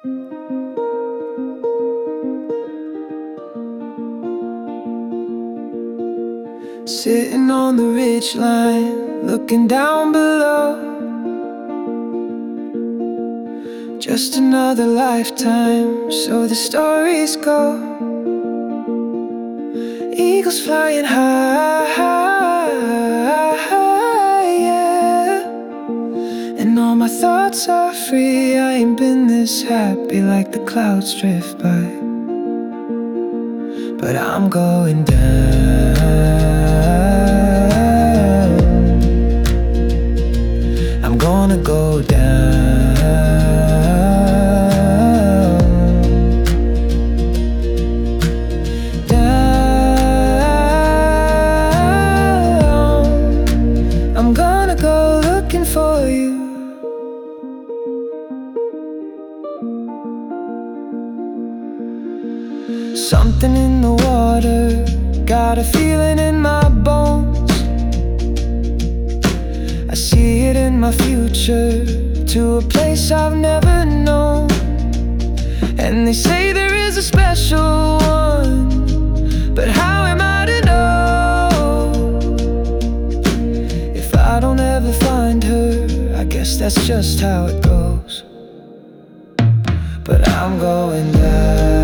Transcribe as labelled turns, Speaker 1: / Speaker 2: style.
Speaker 1: Sitting on the ridge line, looking down below. Just another lifetime, so the stories go. Eagles flying high, yeah. And all my thoughts are free. I ain't been this happy, like the clouds drift by. But I'm going down. I'm gonna go down. Down. I'm gonna go looking for you. Something in the water, got a feeling in my bones. I see it in my future, to a place I've never known. And they say there is a special one, but how am I to know? If I don't ever find her, I guess that's just how it goes. But I'm going down.